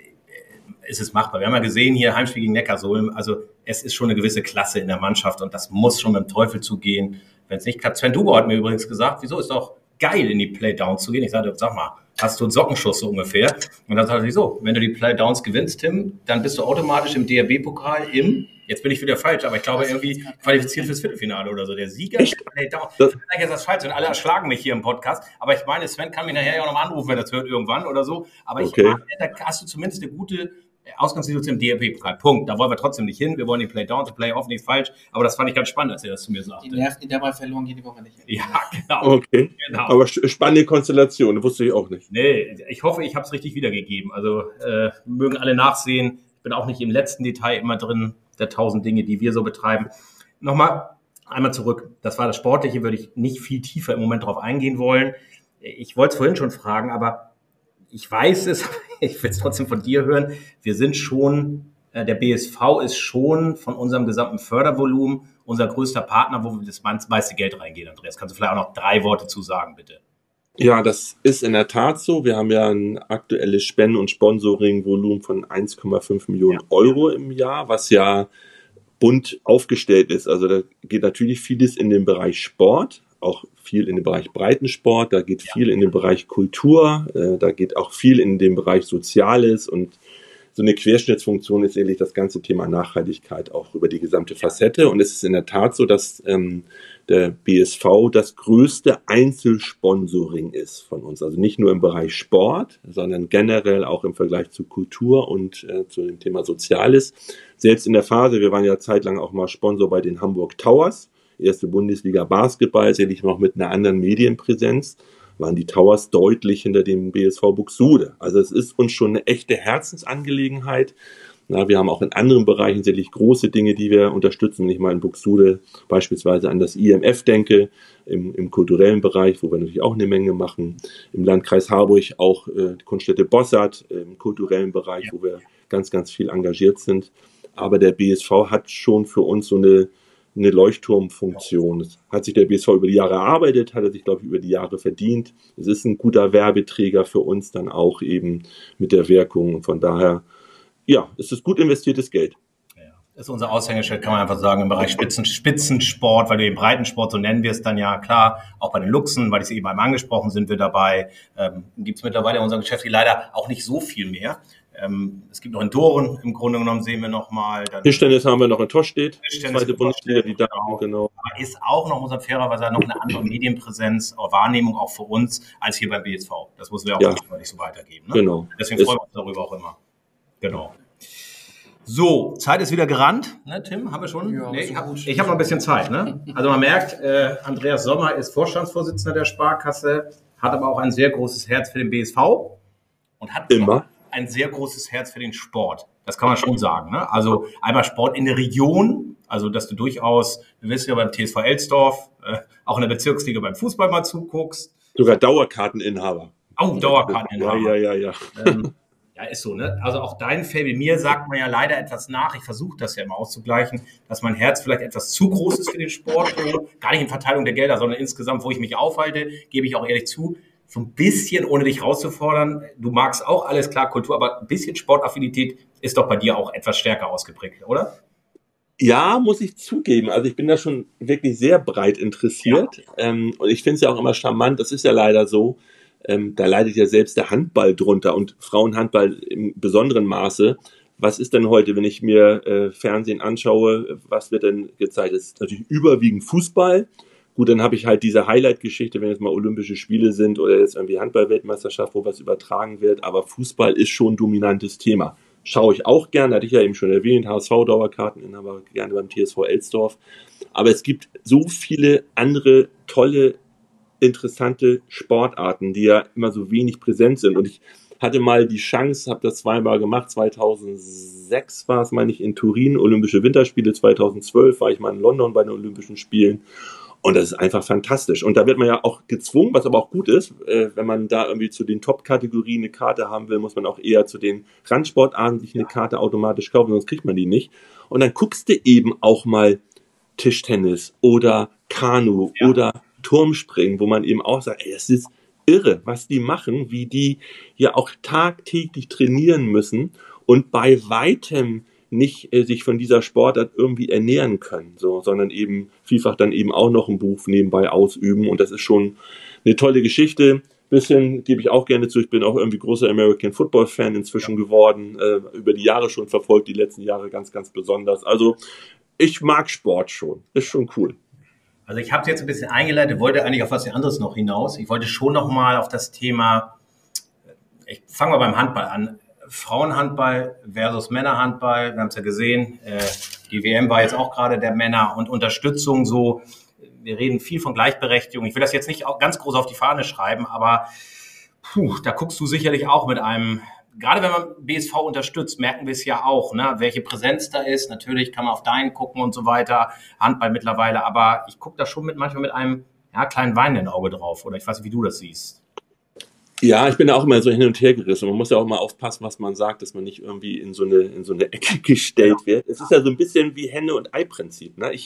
ist es machbar. Wir haben ja gesehen, hier Heimspiel gegen Neckarsulm, also es ist schon eine gewisse Klasse in der Mannschaft und das muss schon mit dem Teufel zugehen, wenn es nicht klappt. Sven Duber hat mir übrigens gesagt, wieso ist doch geil, in die Playdowns zu gehen. Ich sagte, sag mal, hast du einen Sockenschuss so ungefähr? Und dann sagte ich so, wenn du die Playdowns gewinnst, Tim, dann bist du automatisch im DRB-Pokal jetzt bin ich wieder falsch, aber ich glaube irgendwie qualifiziert fürs Viertelfinale oder so. Der Sieger der Playdowns. Vielleicht ist das falsch und alle erschlagen mich hier im Podcast, aber ich meine, Sven kann mich nachher ja auch noch mal anrufen, wenn das hört irgendwann oder so. Aber ich meine, da hast du zumindest eine gute Ausgangssituation im DRB-Pokal. Punkt. Da wollen wir trotzdem nicht hin. Wir wollen die Playdowns, Playoff nicht falsch. Aber das fand ich ganz spannend, als ihr das zu mir sagte. Die Nerven, die dabei verloren gehen, die Woche nicht. Ja, genau. Okay. Genau. Aber spannende Konstellation, wusste ich auch nicht. Nee, ich hoffe, ich habe es richtig wiedergegeben. Also mögen alle nachsehen. Ich bin auch nicht im letzten Detail immer drin, der 1000 Dinge, die wir so betreiben. Nochmal einmal zurück. Das war das Sportliche, würde ich nicht viel tiefer im Moment drauf eingehen wollen. Ich wollte es vorhin schon fragen, aber ich weiß es, ich will es trotzdem von dir hören. Wir sind schon, der BSV ist schon von unserem gesamten Fördervolumen unser größter Partner, wo das meiste Geld reingeht. Andreas, kannst du vielleicht auch noch 3 Worte zu sagen, bitte? Ja, das ist in der Tat so. Wir haben ja ein aktuelles Spenden- und Sponsoring-Volumen von 1,5 Millionen Euro im Jahr, was ja bunt aufgestellt ist. Also da geht natürlich vieles in den Bereich Sport, auch viel in den Bereich Breitensport, da geht viel in den Bereich Kultur, da geht auch viel in den Bereich Soziales und so eine Querschnittsfunktion ist ehrlich das ganze Thema Nachhaltigkeit auch über die gesamte Facette. Und es ist in der Tat so, dass der BSV das größte Einzelsponsoring ist von uns. Also nicht nur im Bereich Sport, sondern generell auch im Vergleich zu Kultur und zu dem Thema Soziales. Selbst in der Phase, wir waren ja zeitlang auch mal Sponsor bei den Hamburg Towers, erste Bundesliga Basketball, sicherlich noch mit einer anderen Medienpräsenz, waren die Towers deutlich hinter dem BSV Buxtehude. Also es ist uns schon eine echte Herzensangelegenheit. Na, wir haben auch in anderen Bereichen sicherlich große Dinge, die wir unterstützen. Wenn ich mal in Buxtehude beispielsweise an das IMF denke, im kulturellen Bereich, wo wir natürlich auch eine Menge machen. Im Landkreis Harburg auch die Kunststätte Bossart im kulturellen Bereich, wo wir ganz, ganz viel engagiert sind. Aber der BSV hat schon für uns so eine Leuchtturmfunktion. Das hat sich der BSV über die Jahre erarbeitet, hat er sich, glaube ich, über die Jahre verdient. Es ist ein guter Werbeträger für uns dann auch eben mit der Wirkung. Und von daher, ja, es ist gut investiertes Geld. Ja, das ist unser Aushängeschild, kann man einfach sagen, im Bereich Spitzensport, weil wir den Breitensport, so nennen wir es dann ja, klar, auch bei den Luchsen, weil ich es eben einmal angesprochen, sind wir dabei. Gibt es mittlerweile in unserem Geschäft leider auch nicht so viel mehr. Es gibt noch in Doren, im Grunde genommen sehen wir nochmal. Tischtennis haben wir noch in Toschstedt, zweite Bundesliga, die da genau. Aber ist auch noch, muss man fairerweise sagen, noch eine andere Medienpräsenz, Wahrnehmung auch für uns, als hier beim BSV. Das müssen wir auch nicht so weitergeben. Ne? Genau. Deswegen freuen wir uns darüber auch immer. Genau. So, Zeit ist wieder gerannt, ne, Tim? Haben wir schon? Ja, nee, so ich hab noch ein bisschen Zeit. Ne? Also man merkt, Andreas Sommer ist Vorstandsvorsitzender der Sparkasse, hat aber auch ein sehr großes Herz für den BSV und hat Immer ein sehr großes Herz für den Sport. Das kann man schon sagen. Ne? Also einmal Sport in der Region, also dass du durchaus, du wirst ja beim TSV Elsdorf, auch in der Bezirksliga beim Fußball mal zuguckst. sogar Dauerkarteninhaber. Oh, Dauerkarteninhaber. Ja. Ja, ist so, ne? Also auch dein Faible, mir sagt man ja leider etwas nach. Ich versuche das ja immer auszugleichen, dass mein Herz vielleicht etwas zu groß ist für den Sport. So. Gar nicht in Verteilung der Gelder, sondern insgesamt, wo ich mich aufhalte, gebe ich auch ehrlich zu. So ein bisschen, ohne dich rauszufordern, du magst auch alles klar Kultur, aber ein bisschen Sportaffinität ist doch bei dir auch etwas stärker ausgeprägt, oder? Ja, muss ich zugeben. Also ich bin da schon wirklich sehr breit interessiert. Und ich finde es ja auch immer charmant. Das ist ja leider so. Da leidet ja selbst der Handball drunter und Frauenhandball im besonderen Maße. Was ist denn heute, wenn ich mir Fernsehen anschaue, was wird denn gezeigt? Das ist natürlich überwiegend Fußball. Gut, dann habe ich halt diese Highlight-Geschichte, wenn jetzt mal Olympische Spiele sind oder jetzt irgendwie Handball-Weltmeisterschaft, wo was übertragen wird. Aber Fußball ist schon ein dominantes Thema. Schaue ich auch gerne, hatte ich ja eben schon erwähnt, HSV-Dauerkarteninhaber, gerne beim TSV Elsdorf. Aber es gibt so viele andere tolle, interessante Sportarten, die ja immer so wenig präsent sind. Und ich hatte mal die Chance, habe das zweimal gemacht, 2006 war es, meine ich, in Turin, Olympische Winterspiele, 2012 war ich mal in London bei den Olympischen Spielen. Und das ist einfach fantastisch. Und da wird man ja auch gezwungen, was aber auch gut ist, wenn man da irgendwie zu den Top-Kategorien eine Karte haben will, muss man auch eher zu den Randsportarten sich eine Karte automatisch kaufen, sonst kriegt man die nicht. Und dann guckst du eben auch mal Tischtennis oder Kanu oder Turmspringen, wo man eben auch sagt, ey, das ist irre, was die machen, wie die ja auch tagtäglich trainieren müssen und bei weitem nicht sich von dieser Sportart irgendwie ernähren können, so, sondern eben vielfach dann eben auch noch einen Beruf nebenbei ausüben. Und das ist schon eine tolle Geschichte. Bisschen gebe ich auch gerne zu. Ich bin auch irgendwie großer American Football Fan inzwischen geworden. Über die Jahre schon verfolgt, die letzten Jahre ganz, ganz besonders. Also ich mag Sport schon. Ist schon cool. Also ich habe es jetzt ein bisschen eingeleitet, wollte eigentlich auf was anderes noch hinaus. Ich wollte schon noch mal auf das Thema, ich fange mal beim Handball an. Frauenhandball versus Männerhandball, wir haben es ja gesehen, die WM war jetzt auch gerade der Männer und Unterstützung so, wir reden viel von Gleichberechtigung. Ich will das jetzt nicht auch ganz groß auf die Fahne schreiben, aber da guckst du sicherlich auch mit einem, gerade wenn man BSV unterstützt, merken wir es ja auch, ne, welche Präsenz da ist. Natürlich kann man auf deinen gucken und so weiter, Handball mittlerweile, aber ich gucke da schon manchmal mit einem kleinen weinenden Auge drauf, oder ich weiß nicht, wie du das siehst. Ja, ich bin da auch immer so hin und her gerissen. Man muss ja auch mal aufpassen, was man sagt, dass man nicht irgendwie in so eine Ecke gestellt wird. Es ist ja so ein bisschen wie Henne- und Ei-Prinzip. Ne?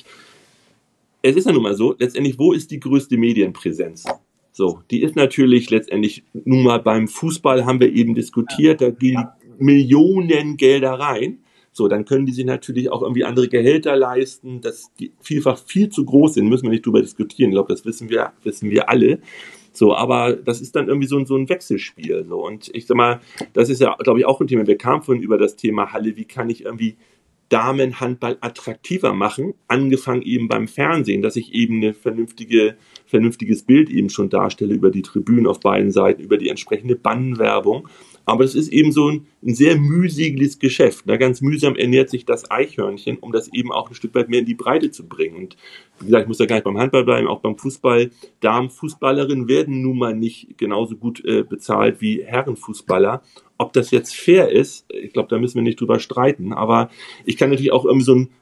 Es ist ja nun mal so, letztendlich, wo ist die größte Medienpräsenz? So, die ist natürlich letztendlich, nun mal beim Fußball haben wir eben diskutiert, da gehen Millionen Gelder rein. So, dann können die sich natürlich auch irgendwie andere Gehälter leisten, dass die vielfach viel zu groß sind, müssen wir nicht drüber diskutieren. Ich glaube, das wissen wir alle. So, aber das ist dann irgendwie so ein Wechselspiel. So. Und ich sag mal, das ist ja, glaube ich, auch ein Thema. Wir kamen vorhin über das Thema Halle. Wie kann ich irgendwie Damenhandball attraktiver machen? Angefangen eben beim Fernsehen, dass ich eben ein vernünftiges Bild eben schon darstelle über die Tribünen auf beiden Seiten, über die entsprechende Bannwerbung. Aber es ist eben so ein sehr mühseliges Geschäft. Ne? Ganz mühsam ernährt sich das Eichhörnchen, um das eben auch ein Stück weit mehr in die Breite zu bringen. Und wie gesagt, ich muss ja gar nicht beim Handball bleiben, auch beim Fußball. Damenfußballerinnen werden nun mal nicht genauso gut bezahlt wie Herrenfußballer. Ob das jetzt fair ist, ich glaube, da müssen wir nicht drüber streiten. Aber ich kann natürlich auch irgendwie so einen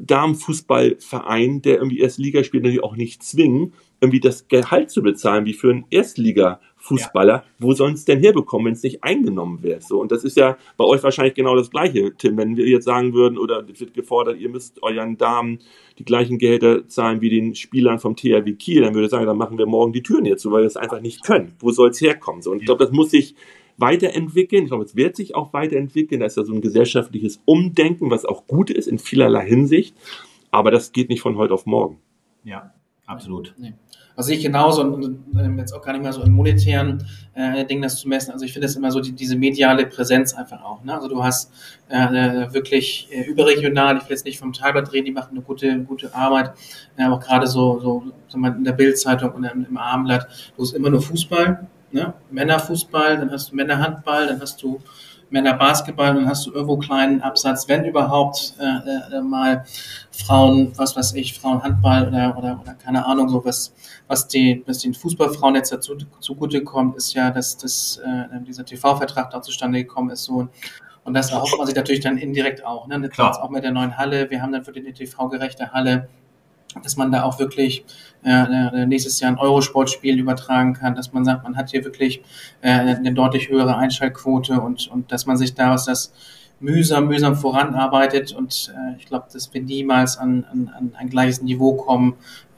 Damenfußballverein, der irgendwie Erstliga spielt, natürlich auch nicht zwingen, irgendwie das Gehalt zu bezahlen wie für einen Erstliga-Fußballer. Wo sollen es denn herbekommen, wenn es nicht eingenommen wird? So, und das ist ja bei euch wahrscheinlich genau das Gleiche, Tim. Wenn wir jetzt sagen würden, oder es wird gefordert, ihr müsst euren Damen die gleichen Gehälter zahlen wie den Spielern vom THW Kiel, dann würde ich sagen, dann machen wir morgen die Türen hier zu, weil wir es einfach nicht können. Wo soll es herkommen? So, und ich glaube, das muss sich weiterentwickeln. Ich glaube, es wird sich auch weiterentwickeln. Da ist ja so ein gesellschaftliches Umdenken, was auch gut ist in vielerlei Hinsicht. Aber das geht nicht von heute auf morgen. Ja, absolut. Nee. Also ich genauso, und jetzt auch gar nicht mehr so in monetären Dingen das zu messen. Also ich finde es immer so diese mediale Präsenz einfach auch. Ne? Also du hast wirklich überregional, ich will jetzt nicht vom Talbot reden, die machen eine gute Arbeit, aber auch gerade so sagen wir, in der Bild-Zeitung und im Abendblatt, du hast immer nur Fußball, ne? Männerfußball, dann hast du Männerhandball, dann hast du Männerbasketball, dann hast du irgendwo kleinen Absatz, wenn überhaupt mal Frauen, was weiß ich, Frauenhandball oder keine Ahnung, so was den Fußballfrauen jetzt dazu zugute kommt, ist ja, dass dieser TV-Vertrag da zustande gekommen ist, so. Und das erhofft man sich natürlich dann indirekt auch, ne? Klar. Auch mit der neuen Halle. Wir haben dann für die TV-gerechte Halle, dass man da auch wirklich nächstes Jahr ein Eurosport-Spiel übertragen kann, dass man sagt, man hat hier wirklich eine deutlich höhere Einschaltquote und dass man sich da, was das mühsam voranarbeitet und ich glaube, dass wir niemals an ein gleiches Niveau kommen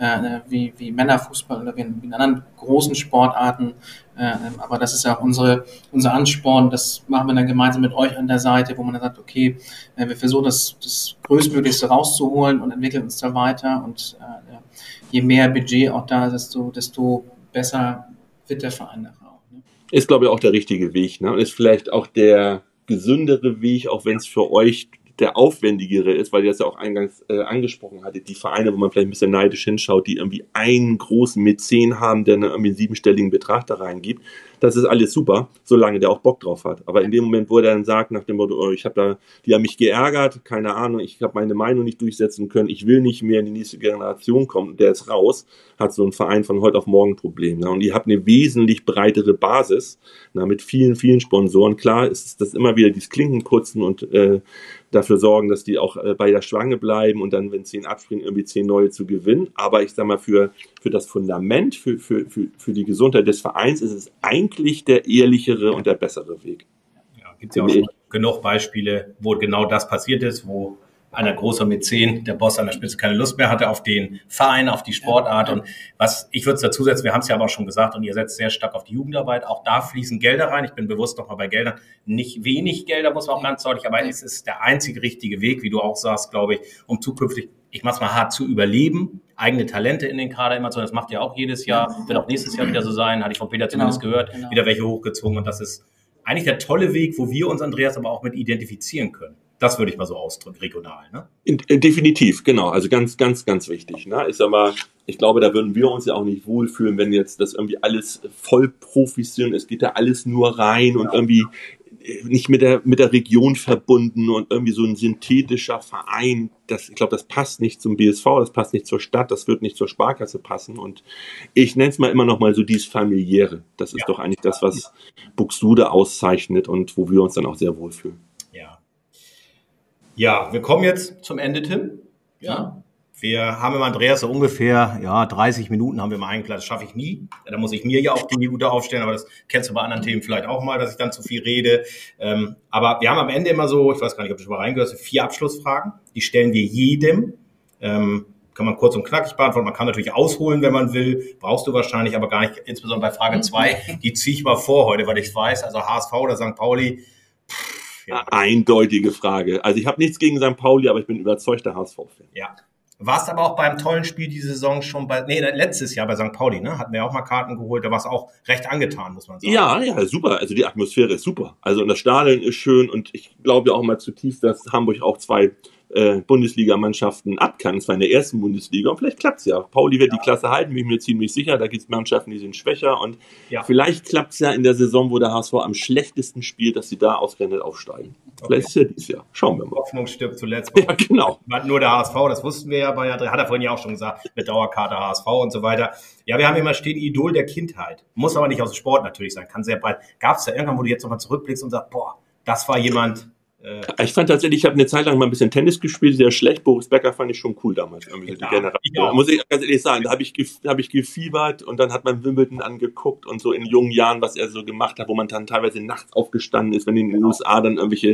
wie Männerfußball oder wie in anderen großen Sportarten. Aber das ist ja auch unser Ansporn. Das machen wir dann gemeinsam mit euch an der Seite, wo man dann sagt, okay, wir versuchen das Größtmöglichste rauszuholen und entwickeln uns da weiter. Und je mehr Budget auch da ist, desto besser wird der Verein nachher auch. Ne? Ist, glaube ich, auch der richtige Weg. Ne? Und ist vielleicht auch der gesündere Weg, auch wenn es für euch der aufwendigere ist, weil ihr das ja auch eingangs angesprochen hattet, die Vereine, wo man vielleicht ein bisschen neidisch hinschaut, die irgendwie einen großen Mäzen haben, der irgendwie einen 7-stelligen Betrag da reingibt. Das ist alles super, solange der auch Bock drauf hat. Aber in dem Moment, wo er dann sagt, nach dem Motto, oh, die haben mich geärgert, keine Ahnung, ich habe meine Meinung nicht durchsetzen können, ich will nicht mehr in die nächste Generation kommen, der ist raus, hat so ein Verein von heute auf morgen Probleme. Ne? Und ihr habt eine wesentlich breitere Basis, mit vielen, vielen Sponsoren. Klar ist das immer wieder dieses Klinkenputzen und dafür sorgen, dass die auch bei der Schwange bleiben und dann, wenn 10 abspringen, irgendwie 10 neue zu gewinnen. Aber ich sag mal, für das Fundament, für die Gesundheit des Vereins ist es eigentlich der ehrlichere und der bessere Weg. Ja, gibt es ja auch schon genug Beispiele, wo genau das passiert ist, wo einer großer Mäzen, der Boss an der Spitze, keine Lust mehr hatte auf den Verein, auf die Sportart. Und ich würde es dazu setzen, wir haben es ja aber auch schon gesagt, und ihr setzt sehr stark auf die Jugendarbeit. Auch da fließen Gelder rein. Ich bin bewusst nochmal bei Geldern. Nicht wenig Gelder, muss man auch ganz deutlich, aber es ist der einzige richtige Weg, wie du auch sagst, glaube ich, um zukünftig, ich mach's mal hart, zu überleben, eigene Talente in den Kader immer zu, das macht ja auch jedes Jahr, wird auch nächstes Jahr wieder so sein, hatte ich von Peter zumindest gehört, wieder welche hochgezogen. Und das ist eigentlich der tolle Weg, wo wir uns, Andreas, aber auch mit identifizieren können. Das würde ich mal so ausdrücken, regional. Ne? Definitiv, genau. Also ganz, ganz, ganz wichtig. Ne? Ich glaube, da würden wir uns ja auch nicht wohlfühlen, wenn jetzt das irgendwie alles voll Profis sind. Es geht da alles nur rein und irgendwie nicht mit der Region verbunden und irgendwie so ein synthetischer Verein. Ich glaube, das passt nicht zum BSV, das passt nicht zur Stadt, das wird nicht zur Sparkasse passen. Und ich nenne es mal immer noch mal so dieses Familiäre. Das ist doch eigentlich das, was Buxtehude auszeichnet und wo wir uns dann auch sehr wohlfühlen. Ja, wir kommen jetzt zum Ende, Tim. Ja. Wir haben im Andreas so ungefähr 30 Minuten haben wir mal eingeplant. Das schaffe ich nie. Da muss ich mir ja auch die Minute aufstellen, aber das kennst du bei anderen Themen vielleicht auch mal, dass ich dann zu viel rede. Aber wir haben am Ende immer so, ich weiß gar nicht, ob du schon mal reingehört hast, 4 Abschlussfragen. Die stellen wir jedem. Kann man kurz und knackig beantworten. Man kann natürlich ausholen, wenn man will. Brauchst du wahrscheinlich, aber gar nicht. Insbesondere bei Frage 2. Die ziehe ich mal vor heute, weil ich weiß. Also HSV oder St. Pauli. Eindeutige Frage. Also ich habe nichts gegen St. Pauli, aber ich bin überzeugter HSV-Fan. Ja. Warst aber auch beim tollen Spiel diese Saison schon letztes Jahr bei St. Pauli, ne? Hatten wir auch mal Karten geholt, da war es auch recht angetan, muss man sagen. Ja, super. Also die Atmosphäre ist super. Also und das Stadion ist schön und ich glaube ja auch mal zutiefst, dass Hamburg auch 2 Bundesligamannschaften ab kann, und zwar in der ersten Bundesliga. Und vielleicht klappt's ja. Pauli wird die Klasse halten, bin ich mir ziemlich sicher. Da gibt's Mannschaften, die sind schwächer. Und vielleicht klappt's ja in der Saison, wo der HSV am schlechtesten spielt, dass sie da ausgerechnet aufsteigen. Vielleicht ist ja dieses Jahr. Schauen wir mal. Hoffnung stirbt zuletzt. Ja, genau. Nur der HSV, das wussten wir ja hat er vorhin ja auch schon gesagt, mit Dauerkarte HSV und so weiter. Ja, wir haben immer stehen, Idol der Kindheit. Muss aber nicht aus dem Sport natürlich sein, kann sehr breit. Gab's da irgendwann, wo du jetzt nochmal zurückblickst und sagst, das war jemand... Ich fand tatsächlich, ich habe eine Zeit lang mal ein bisschen Tennis gespielt, sehr schlecht. Boris Becker fand ich schon cool damals. Die Generation. Muss ich ganz ehrlich sagen, da habe ich gefiebert und dann hat man Wimbledon angeguckt und so in jungen Jahren, was er so gemacht hat, wo man dann teilweise nachts aufgestanden ist, wenn in den USA dann irgendwelche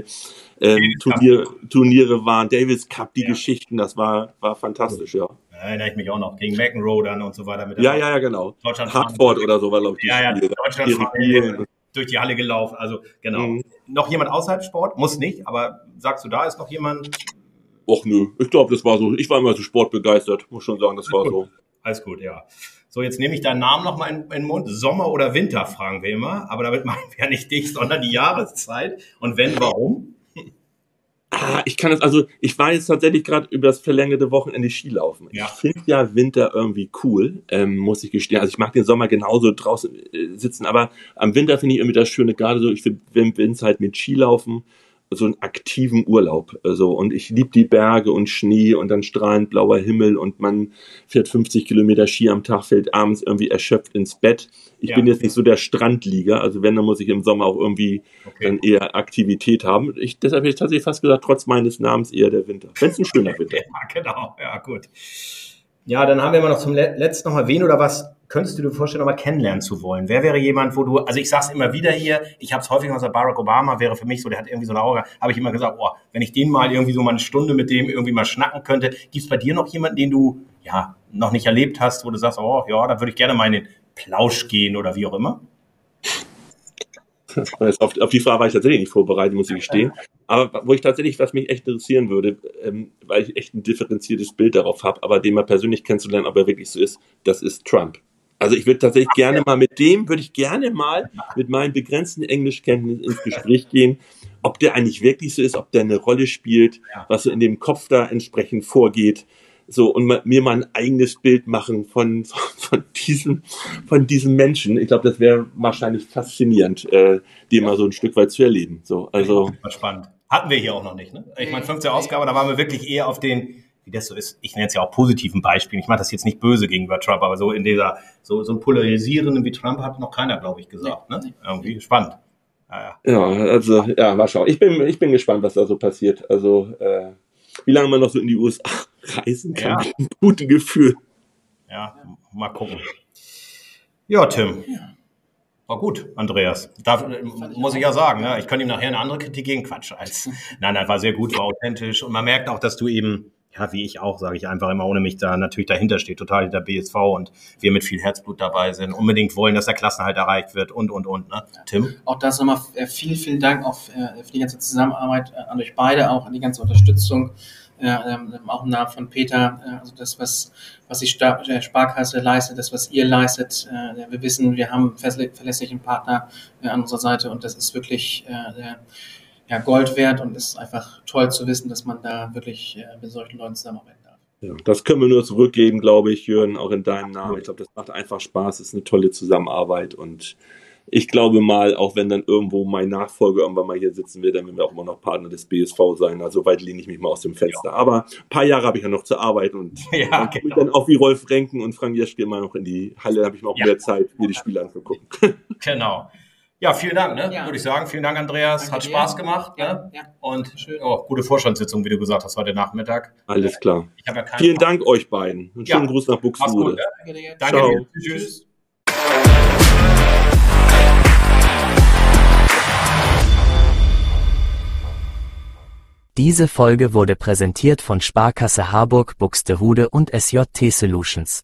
Turniere waren, Davis Cup, die Geschichten, das war fantastisch, ja. Da erinnere ich mich auch noch, gegen McEnroe dann und so weiter. Ja, genau. Hartford oder so war, glaube ich, die Deutschland durch die Halle gelaufen, also genau. Noch jemand außerhalb Sport? Muss nicht, aber sagst du, da ist noch jemand? Och nö, ich glaube, das war so, ich war immer so sportbegeistert, muss schon sagen, das war so. Alles gut, ja. So, jetzt nehme ich deinen Namen nochmal in den Mund. Sommer oder Winter, fragen wir immer, aber damit meinen wir ja nicht dich, sondern die Jahreszeit. Und wenn, warum? Ich war jetzt tatsächlich gerade über das verlängerte Wochenende Skilaufen. Ja. Ich finde ja Winter irgendwie cool, muss ich gestehen. Also ich mag den Sommer genauso draußen sitzen, aber am Winter finde ich irgendwie das Schöne, gerade so, ich finde es halt mit Skilaufen, so einen aktiven Urlaub. So. Und ich liebe die Berge und Schnee und dann strahlend blauer Himmel und man fährt 50 Kilometer Ski am Tag, fällt abends irgendwie erschöpft ins Bett. Ich bin jetzt nicht so der Strandlieger, also wenn, dann muss ich im Sommer auch irgendwie dann eher Aktivität haben. Deshalb hätte ich tatsächlich fast gesagt, trotz meines Namens eher der Winter. Wenn es ein schöner Winter ist. Ja, genau. Ja, gut. Ja, dann haben wir immer noch zum Letzten noch mal, wen oder was könntest du dir vorstellen, noch mal kennenlernen zu wollen? Wer wäre jemand, wo du, also ich sag's immer wieder hier, ich habe es häufig gesagt, Barack Obama wäre für mich so, der hat irgendwie so eine Aura, habe ich immer gesagt, oh, wenn ich den mal irgendwie so mal eine Stunde mit dem irgendwie mal schnacken könnte. Gibt's bei dir noch jemanden, den du ja noch nicht erlebt hast, wo du sagst, oh ja, da würde ich gerne mal in den Plausch gehen oder wie auch immer? Auf die Frage war ich tatsächlich nicht vorbereitet, muss ich gestehen. Aber wo ich tatsächlich, was mich echt interessieren würde, weil ich echt ein differenziertes Bild darauf habe, aber den mal persönlich kennenzulernen, ob er wirklich so ist, das ist Trump. Also ich würde tatsächlich gerne mal mit meinen begrenzten Englischkenntnissen ins Gespräch gehen, ob der eigentlich wirklich so ist, ob der eine Rolle spielt, was so in dem Kopf da entsprechend vorgeht. So, und mir mal ein eigenes Bild machen von diesem Menschen. Ich glaube, das wäre wahrscheinlich faszinierend, den mal so ein Stück weit zu erleben. So, also. Spannend. Hatten wir hier auch noch nicht, ne? Ich meine, 15. Ausgabe, da waren wir wirklich eher auf den, wie das so ist, ich nenne es ja auch positiven Beispielen. Ich mache das jetzt nicht böse gegenüber Trump, aber so in dieser, so ein polarisierenden wie Trump hat noch keiner, glaube ich, gesagt, ne? Irgendwie spannend. Mal schauen. Ich bin gespannt, was da so passiert. Also, wie lange man noch so in die USA reisen kann, mit einem guten Gefühl. Ja, mal gucken. Ja, Tim. War gut, Andreas. Muss ich ja sagen, ne? Ich könnte ihm nachher eine andere Kritik gegen Quatsch als. Nein, war sehr gut, war authentisch. Und man merkt auch, dass du eben, ja, wie ich auch, sage ich einfach immer, ohne mich da natürlich dahinter steht, total hinter BSV und wir mit viel Herzblut dabei sind, unbedingt wollen, dass der Klassenerhalt erreicht wird und, ne? Tim? Auch das nochmal vielen Dank auch für die ganze Zusammenarbeit an euch beide, auch an die ganze Unterstützung, auch im Namen von Peter, also das, was die Sparkasse leistet, das, was ihr leistet. Wir wissen, wir haben einen verlässlichen Partner an unserer Seite und das ist wirklich Gold wert und es ist einfach toll zu wissen, dass man da wirklich mit solchen Leuten zusammenarbeiten darf. Ja, das können wir nur zurückgeben, glaube ich, Jürgen, auch in deinem Namen. Ich glaube, das macht einfach Spaß, es ist eine tolle Zusammenarbeit und ich glaube mal, auch wenn dann irgendwo mein Nachfolger irgendwann mal hier sitzen wird, dann werden wir auch immer noch Partner des BSV sein. Also weit lehne ich mich mal aus dem Fenster. Aber ein paar Jahre habe ich ja noch zu arbeiten und dann auch wie Rolf Renken und Frank Jeschke immer noch in die Halle, da habe ich noch mehr Zeit, mir die Spiele anzugucken. Genau. Ja, vielen Dank, ne? Würde ich sagen. Vielen Dank, Andreas. Hat Spaß gemacht. Ne? Ja. Und gute Vorstandssitzung, wie du gesagt hast, heute Nachmittag. Alles klar. Vielen Dank euch beiden. Einen schönen Gruß nach Buxtehude. Danke. Ciao. Tschüss. Diese Folge wurde präsentiert von Sparkasse Harburg Buxtehude und SJT Solutions.